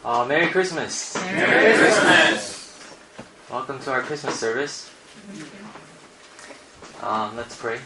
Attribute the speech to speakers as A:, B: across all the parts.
A: Merry Christmas.
B: Merry Christmas.
A: Welcome to our Christmas service. Let's pray.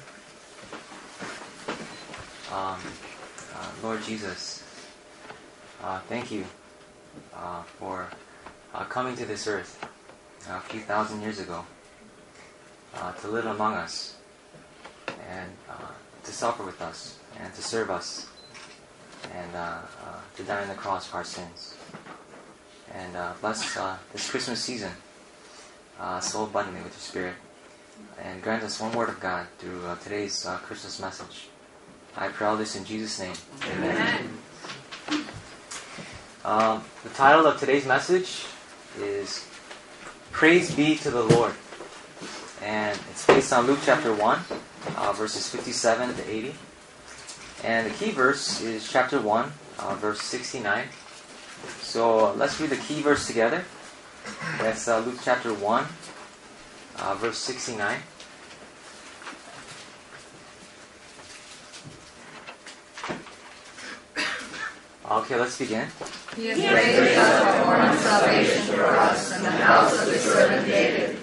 A: Lord Jesus, thank you for coming to this earth a few thousand years ago to live among us and to suffer with us and to serve us and to die on the cross for our sins. And bless this Christmas season so abundantly with your Spirit. And grant us one word of God through today's Christmas message. I pray all this in Jesus' name. Amen. The title of today's message is Praise Be to the Lord. And it's based on Luke chapter 1, verses 57 to 80. And the key verse is chapter 1, verse 69. So let's read the key verse together. That's Luke chapter 1, verse 69. Okay, let's begin.
B: He has raised up a horn of salvation for us in the house of his servant David.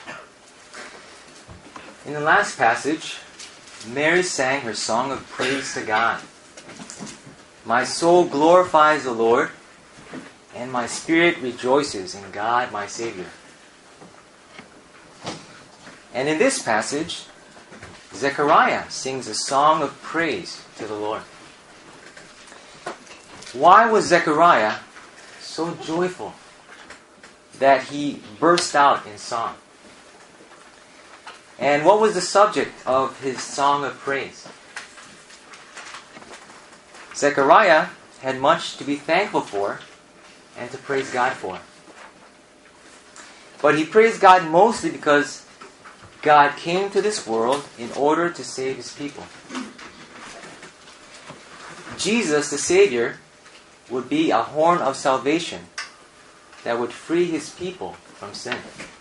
A: In the last passage, Mary sang her song of praise to God. My soul glorifies the Lord, and my spirit rejoices in God my Savior. And in this passage, Zechariah sings a song of praise to the Lord. Why was Zechariah so joyful that he burst out in song? And what was the subject of his song of praise? Zechariah had much to be thankful for and to praise God for. But he praised God mostly because God came to this world in order to save his people. Jesus, the Savior, would be a horn of salvation that would free his people from sin.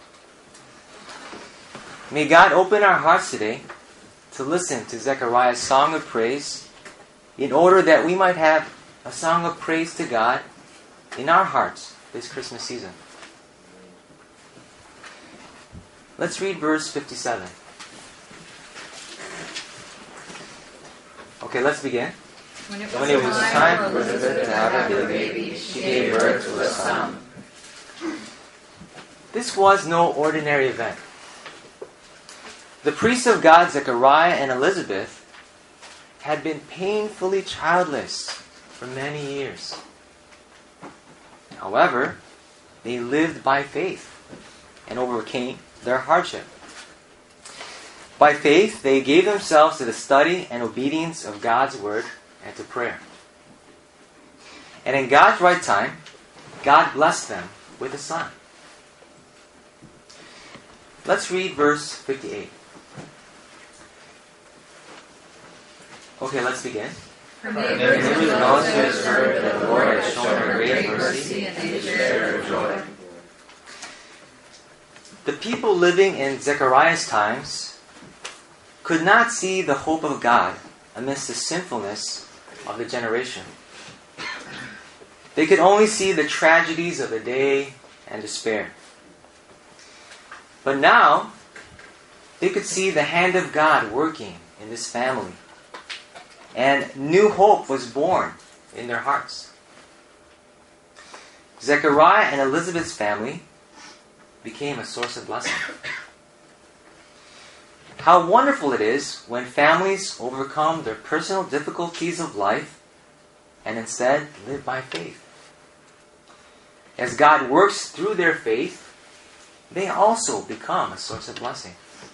A: May God open our hearts today to listen to Zechariah's song of praise in order that we might have a song of praise to God in our hearts this Christmas season. Let's read verse 57. Okay, let's begin.
B: When it
A: was time for Elizabeth to have a baby, she gave birth to a son. This was no ordinary event. The priests of God, Zechariah and Elizabeth, had been painfully childless for many years. However, they lived by faith and overcame their hardship. By faith, they gave themselves to the study and obedience of God's Word and to prayer. And in God's right time, God blessed them with a son. Let's read verse 58. Okay, let's begin.
B: Her neighbors also heard that the Lord had shown her great mercy, and they shared her joy.
A: The people living in Zechariah's times could not see the hope of God amidst the sinfulness of the generation. They could only see the tragedies of the day and despair. But now, they could see the hand of God working in this family. And new hope was born in their hearts. Zechariah and Elizabeth's family became a source of blessing. How wonderful it is when families overcome their personal difficulties of life and instead live by faith. As God works through their faith, they also become a source of blessing.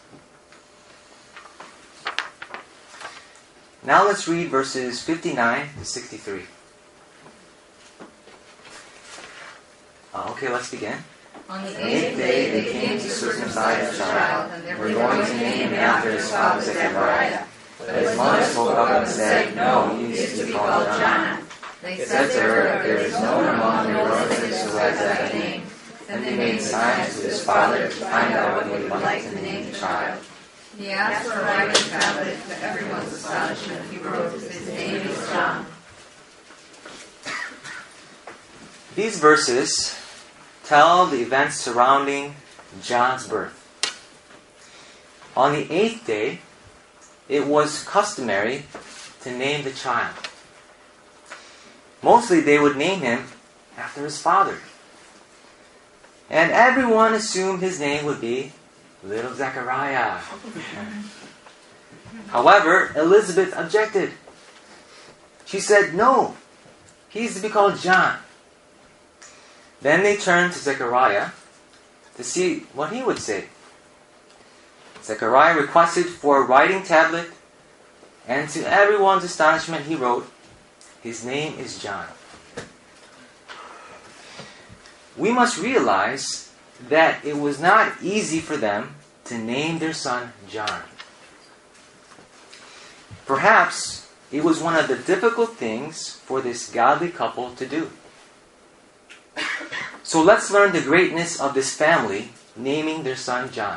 A: Now let's read verses 59 to 63. Okay, let's begin.
B: On the 8th day they came to circumcise the child, and they were going to name him after his father Zechariah. But his mother spoke up and said, "No, he is to be called John." They said to her, "There is no one among your relatives who has that name." Then they made signs to his father to find out what he would like to name the child. He asked for a writing tablet. To everyone's astonishment, he wrote, "His name is John."
A: These verses tell the events surrounding John's birth. On the 8th day, it was customary to name the child. Mostly they would name him after his father. And everyone assumed his name would be little Zechariah. However, Elizabeth objected. She said, no, he's to be called John. Then they turned to Zechariah to see what he would say. Zechariah requested for a writing tablet, and to everyone's astonishment he wrote, his name is John. We must realize that it was not easy for them to name their son John. Perhaps it was one of the difficult things for this godly couple to do. So let's learn the greatness of this family naming their son John.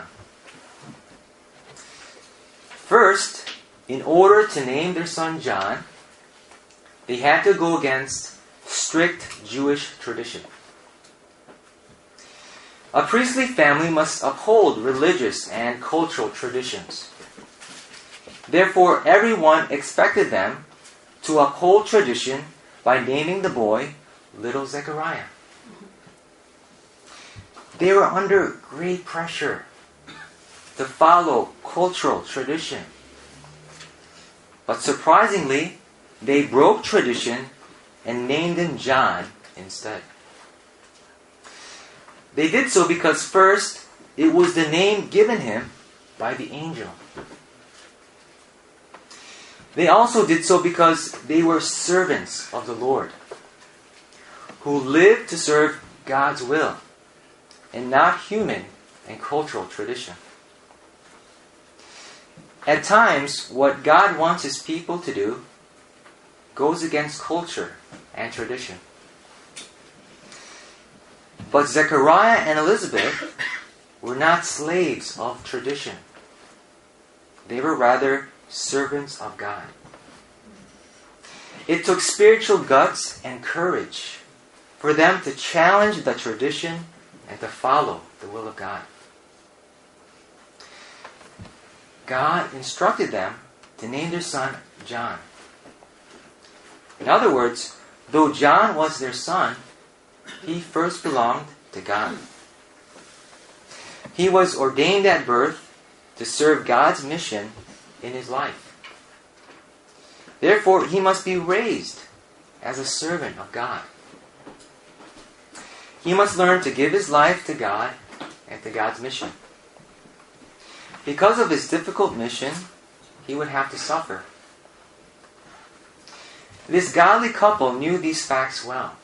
A: First, in order to name their son John, they had to go against strict Jewish tradition. A priestly family must uphold religious and cultural traditions. Therefore, everyone expected them to uphold tradition by naming the boy little Zechariah. They were under great pressure to follow cultural tradition. But surprisingly, they broke tradition and named him John instead. They did so because first, it was the name given him by the angel. They also did so because they were servants of the Lord, who lived to serve God's will and not human and cultural tradition. At times, what God wants His people to do goes against culture and tradition. But Zechariah and Elizabeth were not slaves of tradition. They were rather servants of God. It took spiritual guts and courage for them to challenge the tradition and to follow the will of God. God instructed them to name their son John. In other words, though John was their son, he first belonged to God. He was ordained at birth to serve God's mission in his life. Therefore, he must be raised as a servant of God. He must learn to give his life to God and to God's mission. Because of his difficult mission, he would have to suffer. This godly couple knew these facts well.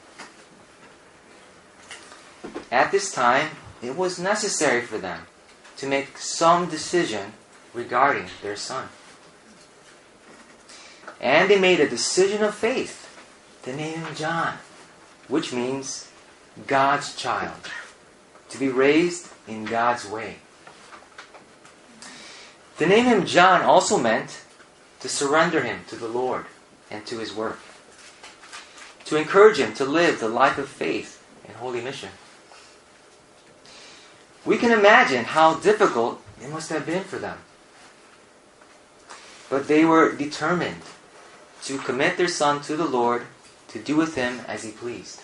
A: At this time, it was necessary for them to make some decision regarding their son. And they made a decision of faith to name him John, which means God's child, to be raised in God's way. To name him John also meant to surrender him to the Lord and to his work, to encourage him to live the life of faith and holy mission. We can imagine how difficult it must have been for them. But they were determined to commit their son to the Lord, to do with him as he pleased.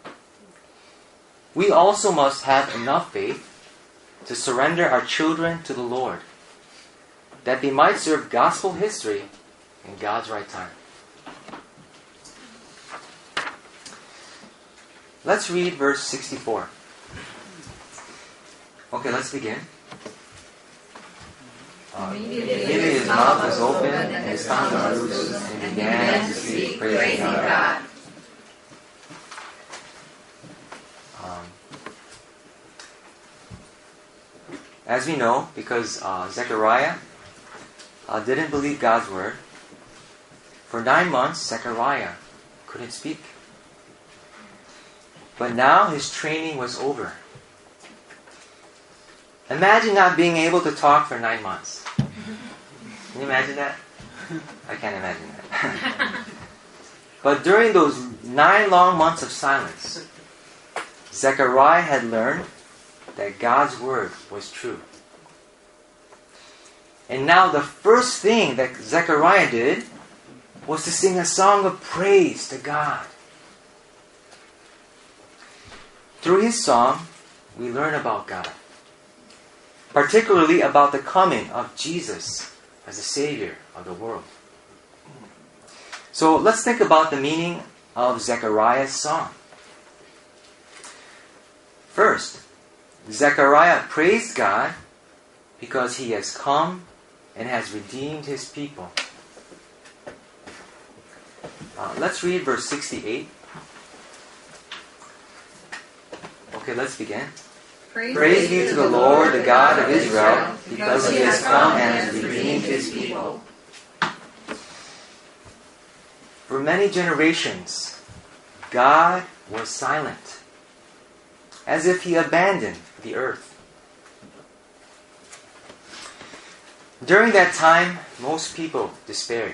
A: We also must have enough faith to surrender our children to the Lord, that they might serve gospel history in God's right time. Let's read verse 64. Okay, let's begin. Immediately his mouth was open and his tongue was loosed, and he began to speak, praising God. As we know, because Zechariah didn't believe God's word, for 9 months Zechariah couldn't speak. But now his training was over. Imagine not being able to talk for 9 months. Can you imagine that? I can't imagine that. But during those 9 long months of silence, Zechariah had learned that God's word was true. And now the first thing that Zechariah did was to sing a song of praise to God. Through his song, we learn about God, particularly about the coming of Jesus as the Savior of the world. So let's think about the meaning of Zechariah's song. First, Zechariah praised God because he has come and has redeemed his people. Let's read verse 68. Okay, let's begin. Praise be to the Lord, the God of Israel, because he has come and has redeemed his people. For many generations, God was silent, as if he abandoned the earth. During that time, most people despaired.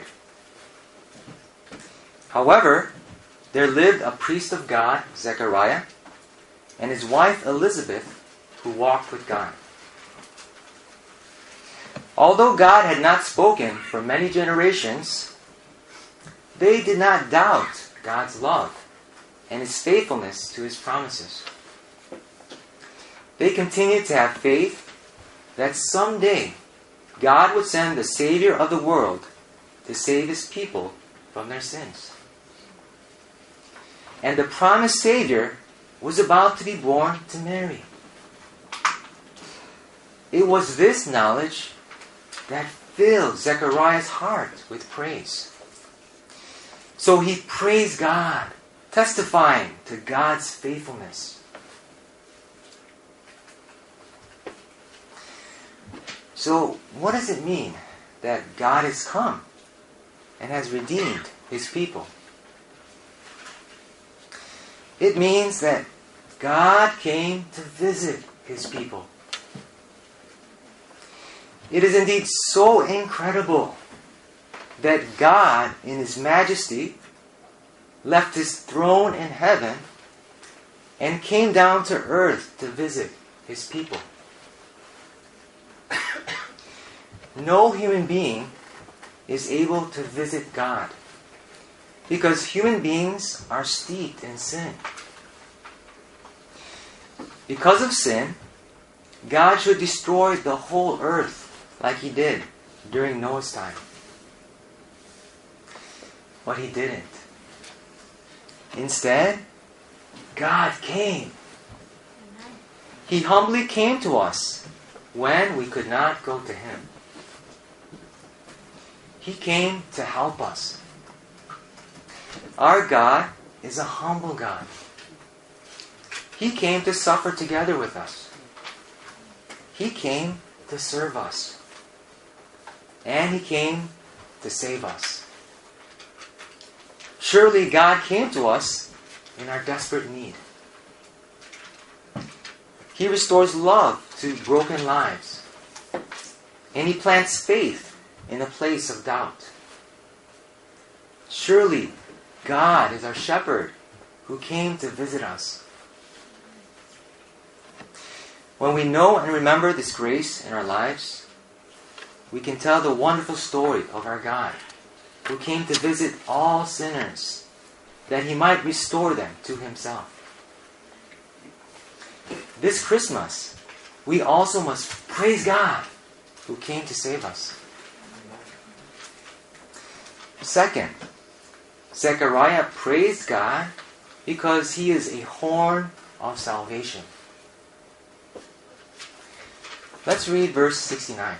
A: However, there lived a priest of God, Zechariah, and his wife Elizabeth, who walked with God. Although God had not spoken for many generations, they did not doubt God's love and his faithfulness to his promises. They continued to have faith that someday God would send the Savior of the world to save his people from their sins. And the promised Savior was about to be born to Mary. It was this knowledge that filled Zechariah's heart with praise. So he praised God, testifying to God's faithfulness. So what does it mean that God has come and has redeemed his people? It means that God came to visit his people. It is indeed so incredible that God, in his majesty, left his throne in heaven and came down to earth to visit his people. No human being is able to visit God because human beings are steeped in sin. Because of sin, God should destroy the whole earth like he did during Noah's time. But he didn't. Instead, God came. He humbly came to us when we could not go to him. He came to help us. Our God is a humble God. He came to suffer together with us. He came to serve us. And he came to save us. Surely God came to us in our desperate need. He restores love to broken lives. And he plants faith in a place of doubt. Surely God is our shepherd who came to visit us. When we know and remember this grace in our lives, we can tell the wonderful story of our God who came to visit all sinners that he might restore them to himself. This Christmas, we also must praise God who came to save us. Second, Zechariah praised God because he is a horn of salvation. Let's read verse 69.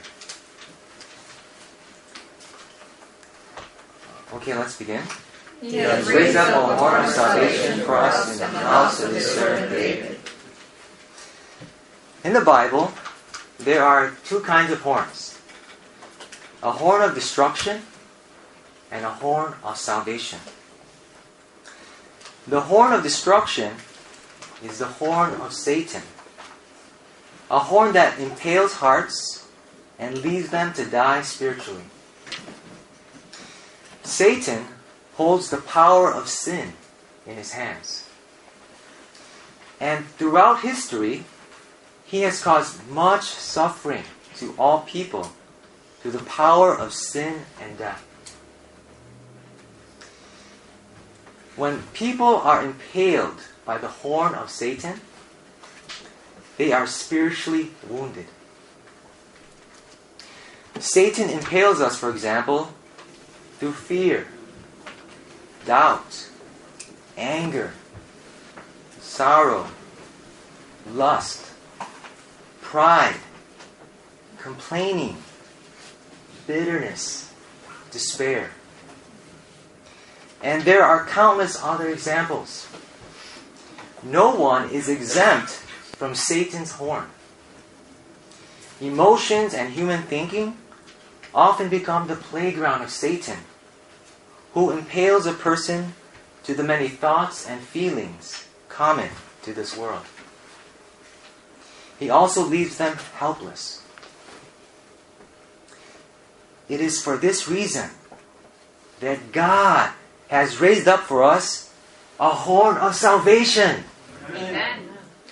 A: Okay, let's begin.
B: He has raised up a horn of salvation for us in the house of his servant David.
A: In the Bible, there are two kinds of horns. A horn of destruction and a horn of salvation. The horn of destruction is the horn of Satan. A horn that impales hearts and leaves them to die spiritually. Satan holds the power of sin in his hands. And throughout history, he has caused much suffering to all people through the power of sin and death. When people are impaled by the horn of Satan, they are spiritually wounded. Satan impales us, for example, through fear, doubt, anger, sorrow, lust, pride, complaining, bitterness, despair. And there are countless other examples. No one is exempt from Satan's horn. Emotions and human thinking often become the playground of Satan, who impales a person to the many thoughts and feelings common to this world. He also leaves them helpless. It is for this reason that God has raised up for us a horn of salvation.
B: Amen.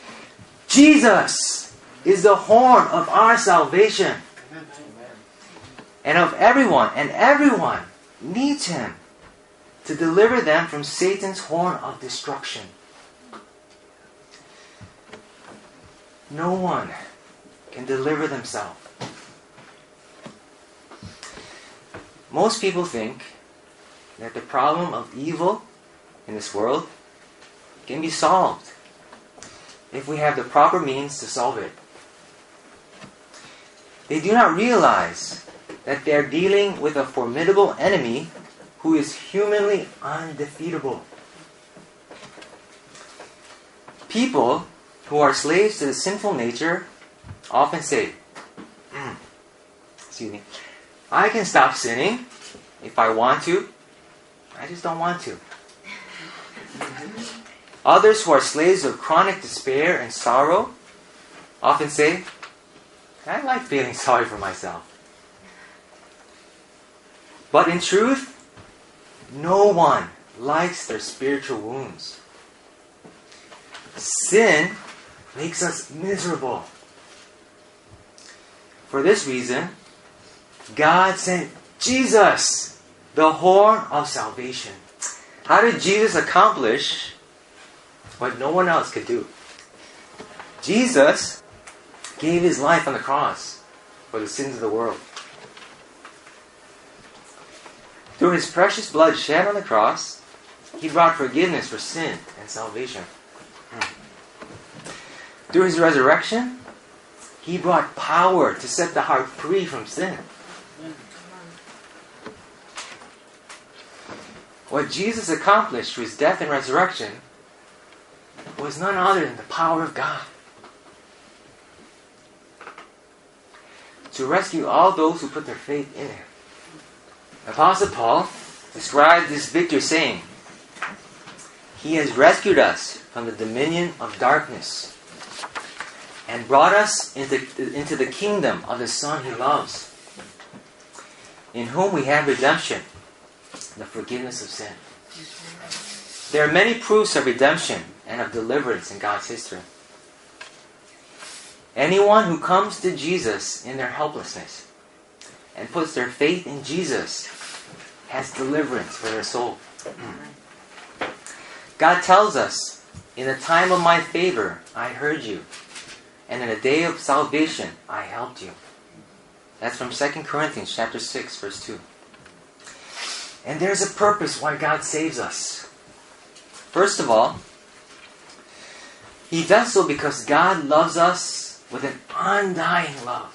A: Jesus is the horn of our salvation. And of everyone, and everyone needs Him to deliver them from Satan's horn of destruction. No one can deliver themselves. Most people think that the problem of evil in this world can be solved if we have the proper means to solve it. They do not realize that they are dealing with a formidable enemy who is humanly undefeatable. People who are slaves to the sinful nature often say, I can stop sinning if I want to. I just don't want to. Others who are slaves of chronic despair and sorrow often say, I like feeling sorry for myself. But in truth, no one likes their spiritual wounds. Sin makes us miserable. For this reason, God sent Jesus, the horn of salvation. How did Jesus accomplish what no one else could do? Jesus gave His life on the cross for the sins of the world. Through His precious blood shed on the cross, He brought forgiveness for sin and salvation. Through His resurrection, He brought power to set the heart free from sin. What Jesus accomplished through His death and resurrection was none other than the power of God to rescue all those who put their faith in Him. Apostle Paul described this victory saying, He has rescued us from the dominion of darkness and brought us into the kingdom of the Son He loves, in whom we have redemption, the forgiveness of sin. There are many proofs of redemption and of deliverance in God's history. Anyone who comes to Jesus in their helplessness and puts their faith in Jesus has deliverance for their soul. God tells us, in the time of my favor, I heard you, and in the day of salvation, I helped you. That's from 2 Corinthians chapter 6, verse 2. And there's a purpose why God saves us. First of all, He does so because God loves us with an undying love.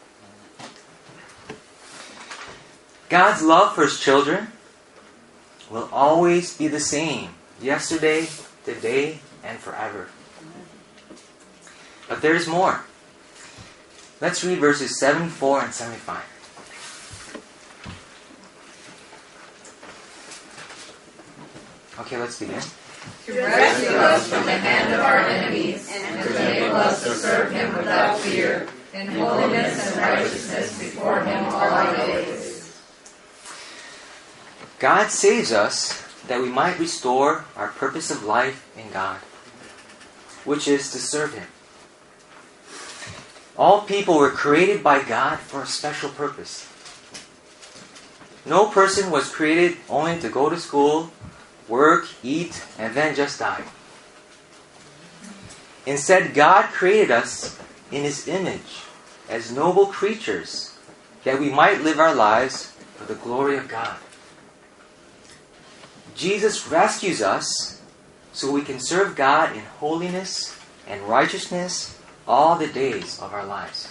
A: God's love for His children will always be the same, yesterday, today, and forever. But there's more. Let's read verses 74 and 75. Okay, let's begin.
B: To rescue us from the hand of our enemies, and to enable us to serve Him without fear, in holiness and righteousness before Him all our days.
A: God saves us that we might restore our purpose of life in God. which is to serve Him. All people were created by God for a special purpose. No person was created only to go to school, work, eat, and then just die. Instead, God created us in His image as noble creatures that we might live our lives for the glory of God. Jesus rescues us so we can serve God in holiness and righteousness all the days of our lives.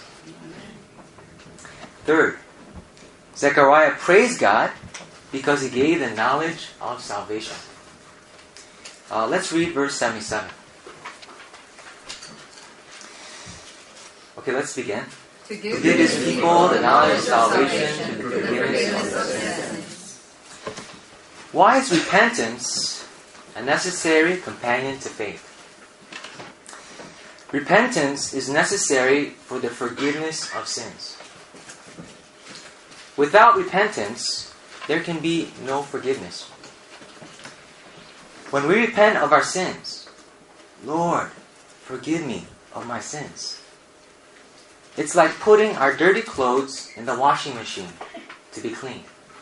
A: Third, Zechariah praised God because he gave the knowledge of salvation. Let's read verse 77. Okay, let's begin.
B: To give
A: His people the knowledge of salvation through the forgiveness of sins. Why is repentance a necessary companion to faith? Repentance is necessary for the forgiveness of sins. Without repentance, there can be no forgiveness. When we repent of our sins, Lord, forgive me of my sins. It's like putting our dirty clothes in the washing machine to be cleaned.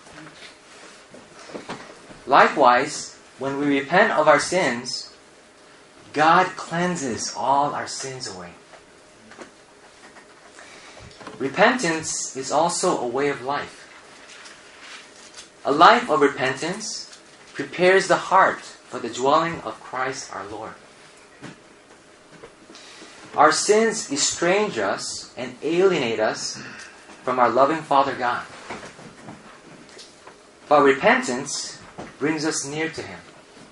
A: Likewise, when we repent of our sins, God cleanses all our sins away. Repentance is also a way of life. A life of repentance prepares the heart for the dwelling of Christ our Lord. Our sins estrange us and alienate us from our loving Father God. But repentance brings us near to Him.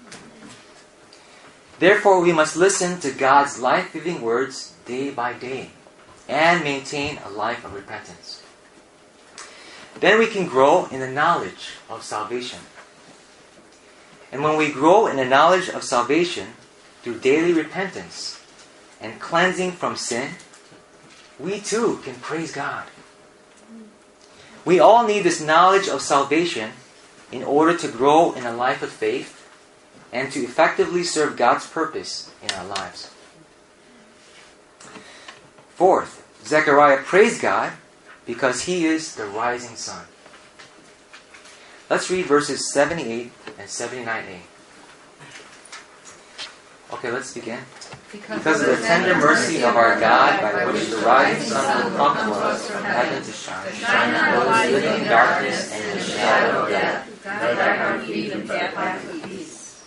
A: Therefore, we must listen to God's life-giving words day by day and maintain a life of repentance. Then we can grow in the knowledge of salvation. And when we grow in the knowledge of salvation through daily repentance and cleansing from sin, we too can praise God. We all need this knowledge of salvation in order to grow in a life of faith and to effectively serve God's purpose in our lives. Fourth, Zechariah praised God because He is the rising sun. Let's read verses 78 and 79a. Okay, let's begin. Because of the tender mercy of our God, by which the rising sun will come to us from heaven to shine on those living in darkness and in the shadow of death, that our feet and path of peace.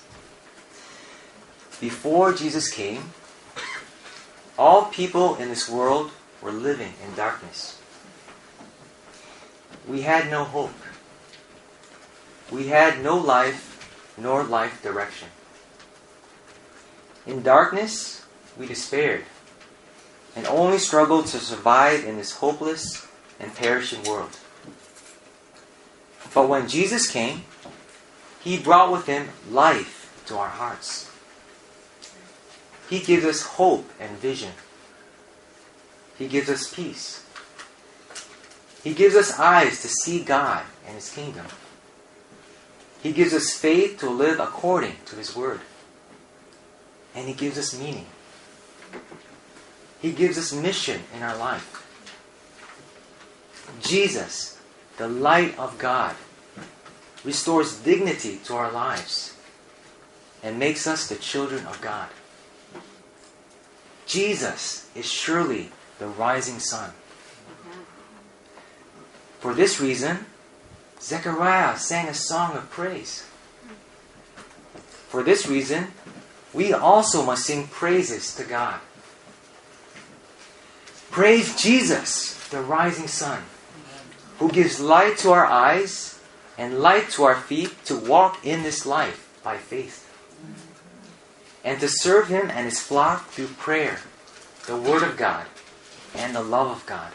A: Before Jesus came, all people in this world were living in darkness. We had no hope. We had no life nor life direction. In darkness, we despaired and only struggled to survive in this hopeless and perishing world. But when Jesus came, He brought with Him life to our hearts. He gives us hope and vision. He gives us peace. He gives us eyes to see God and His kingdom. He gives us faith to live according to His word. And He gives us meaning. He gives us mission in our life. Jesus, the light of God, restores dignity to our lives and makes us the children of God. Jesus is surely the rising sun. For this reason, Zechariah sang a song of praise. For this reason, we also must sing praises to God. Praise Jesus, the rising sun, who gives light to our eyes and light to our feet to walk in this life by faith, and to serve Him and His flock through prayer, the Word of God, and the love of God.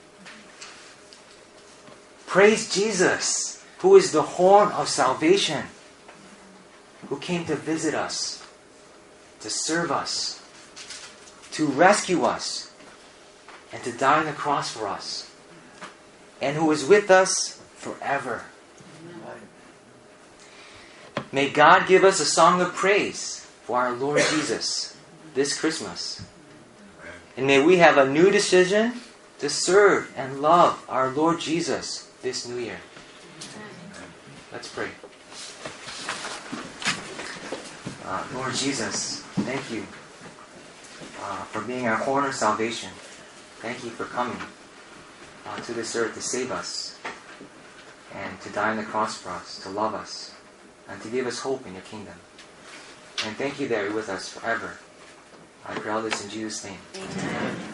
A: Praise Jesus, who is the horn of salvation, who came to visit us, to serve us, to rescue us, and to die on the cross for us, and who is with us forever. May God give us a song of praise for our Lord Jesus, this Christmas. And may we have a new decision to serve and love our Lord Jesus this new year. Let's pray. Lord Jesus, thank you for being our horn of salvation. Thank you for coming to this earth to save us and to die on the cross for us, to love us, and to give us hope in your kingdom. And thank you that you're with us forever. I pray all this in Jesus' name.
B: Amen.